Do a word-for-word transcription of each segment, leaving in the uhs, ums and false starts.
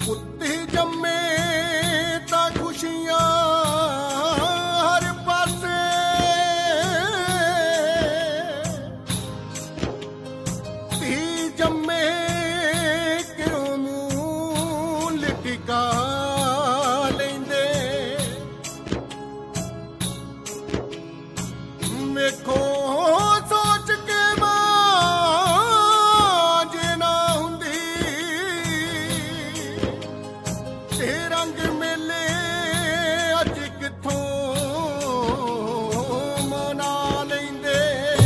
ਪੁੱਤੀ ਜੰਮੇ ਤਾਂ ਖੁਸ਼ੀਆਂ ਹਰ ਪਾਸੇ, ਧੀ ਜੰਮੇ ਕਿਉਂ ਮੂੰਹ ਲਿਟਕਾ ਲੈਂਦੇ। ਵੇਖੋ ਸੋਚ ਕੇ ਮਾਂ ਜੇ ਨਾ ਹੁੰਦੀ, ਤੇ ਰੰਗ ਮੇਲੇ ਅੱਜ ਕਿੱਥੋਂ ਮਨਾ ਲੈਂਦੇ।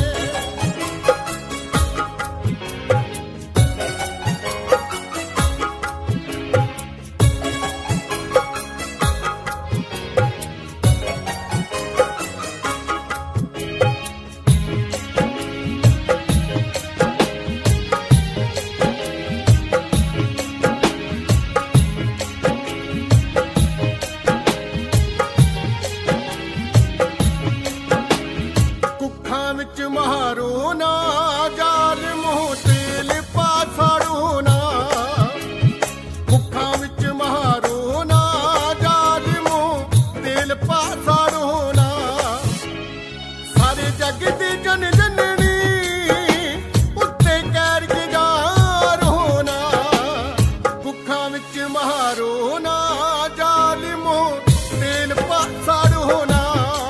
ਕੁੱਖਾਂ ਵਿੱਚ ਮਾਰੋ ਨਾ ਜ਼ਾਲਿਮੋ, ਤੇਲ ਪਾ ਸਾੜੋ ਨਾ। ਕੁੱਖਾਂ ਵਿੱਚ ਮਾਰੋ ਨਾ ਜ਼ਾਲਿਮੋ, ਤੇਲ ਪਾ ਸਾੜੋ ਨਾ। ਸਾਰੇ ਜੱਗ ਦੀ ਜਨ ਜਨਨੀ ਉੱਤੇ ਕਹਿਰ ਗੁਜ਼ਾਰ ਹੋਣਾ। ਕੁੱਖਾਂ ਵਿੱਚ ਮਾਰੋ ਨਾ ਜ਼ਾਲਿਮੋ, ਤੇਲ ਪਾ ਸਾੜੋ ਨਾ।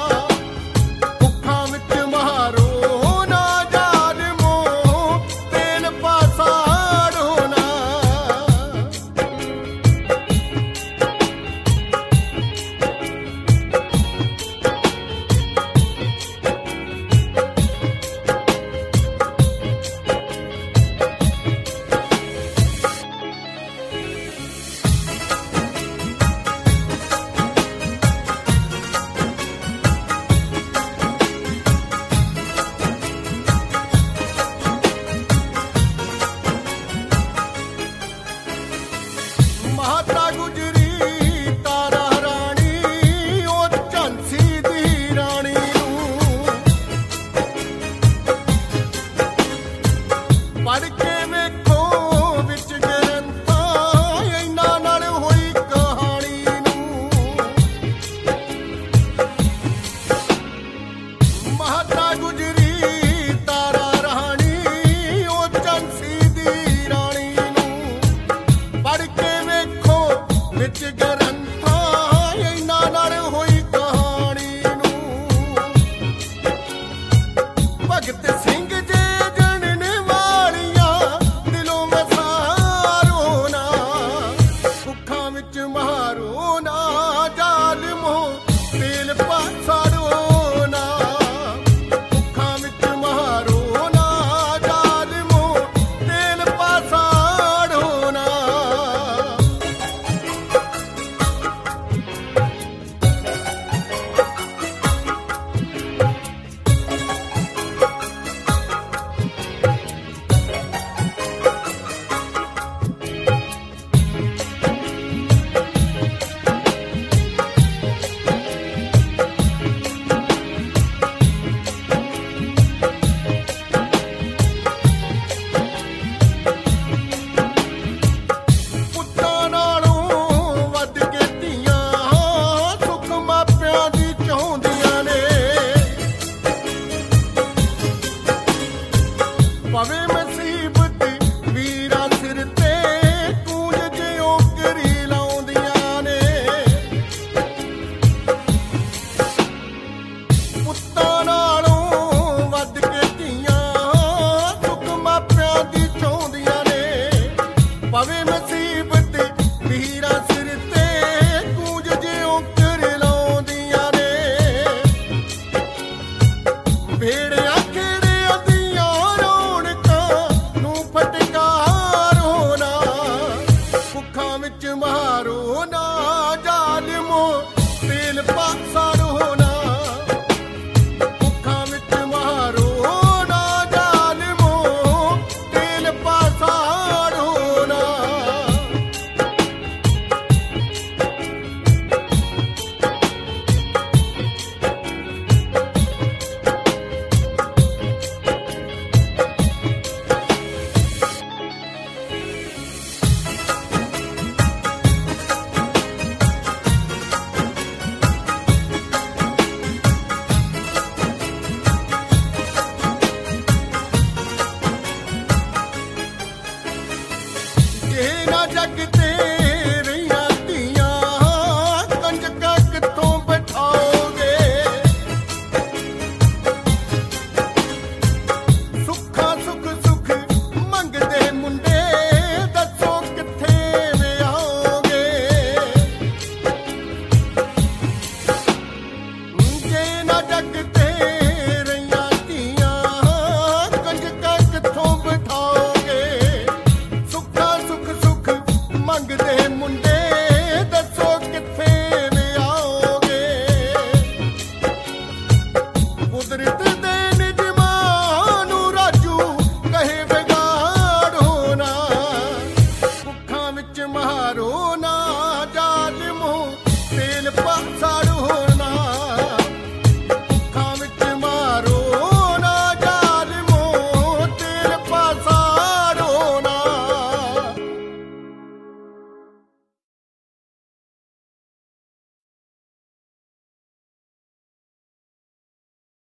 ਮਾਤਾ ਗੁਜਰੀ ਤਾਰਾ ਰਾਣੀ, ਉਹ ਝਾਂਸੀ ਦੀ ਰਾਣੀ ਨੂੰ ਪੜ੍ਹ ਕੇ ਵੇਖੋ ਵਿੱਚ ਗ੍ਰੰਥਾਂ, ਇਹਨਾਂ ਨਾਲ ਹੋਈ ਕਹਾਣੀ ਨੂੰ। ਮਾਤਾ ਗੁਜਰੀ ਤਾਰਾ ਰਾਣੀ, ਉਹ ਝਾਂਸੀ ਦੀ ਰਾਣੀ ਨੂੰ ਪੜ੍ਹ ਕੇ ਵਿੱਚ ਗ੍ਰੰਥਾਂ, ਇਹਨਾਂ ਨਾਲ ਹੋਈ ਕਹਾਣੀ ਨੂੰ। ਭਗਤ ਸਿੰਘ ਜੇ ਜਣਨ ਵਾਲੀਆਂ, ਦਿਲੋਂ ਮਸਾਰੋ ਨਾ। ਕੁੱਖਾਂ ਵਿੱਚ ਮਾਰੋ ਨਾ ਜ਼ਾਲਿਮੋ, ਤੇਲ ਪਾ ਸਾੜੋ ਨਾ। ਕੁੱਖਾਂ ਵਿੱਚ ਮਾਰੋ ਨਾ ਜ਼ਾਲਿਮੋ, ਤੇਲ ਪਾ ਸਾੜੋ ਨਾ। ਪੁੱਤਾਂ ਨਾਲੋਂ ਵੱਧ ਕੇ ਧੀਆਂ ਸੁੱਖ ਮਾਪਿਆਂ ਦੀ ਚਾਹੁੰਦੀਆਂ ਨੇ। ਭਾਵੇਂ ਮੁਸੀਬਤ ਵੀਰਾਂ ਸਿਰ ਤੇ ਕੂੰਜ ਜਿਉਂ ਕਰੀ ਲਾਉਂਦੀਆਂ ਨੇ। ਪੁੱਤਾਂ ਨਾਲੋਂ ਵੱਧ ਕੇ ਧੀਆਂ ਸੁੱਖ ਮਾਪਿਆਂ ਦੀ ਚਾਹੁੰਦੀਆਂ ਨੇ। ਭਾਵੇਂ ਮੁਸੀਬਤ ਵੀਰਾਂ ਸਿਰ ਤੇ ਕੂੰਜ ਜਿਉਂ ਕਰ ਲਾਉਂਦੀਆਂ ਨੇ। ਭੇੜਿਆਂ ਖੇੜਿਆਂ ਦੀਆਂ ਰੌਣਕਾਂ ਨੂੰ ਫਟਕਾਰ ਹੋਣਾ। ਕੁੱਖਾਂ ਵਿੱਚ ਮਾਰੋ ਨਾ ਜ਼ਾਲਿਮੋ, ਤੇਲ ਪਾ ਸਾੜੋ ਨਾ। ਕੁੱਖਾਂ ਵਿੱਚ ਮਾਰੋ ਨਾ ਜ਼ਾਲਿਮੋ, ਤੇਲ ਪਾ ਸਾੜੋ ਨਾ। ਮੁੰਡੇ ਦੱਸੋ ਕਿੱਥੇ ਵਿਆਹੋਗੇ। ਕੁਦਰਤ ਦੇ ਨਿਯਮਾਂ ਨੂੰ ਰਾਜੂ ਕਹੇ ਵਿਗਾੜੋ ਨਾ, ਭੁੱਖਾਂ ਵਿੱਚ ਮਾਰੋ ਨਾ।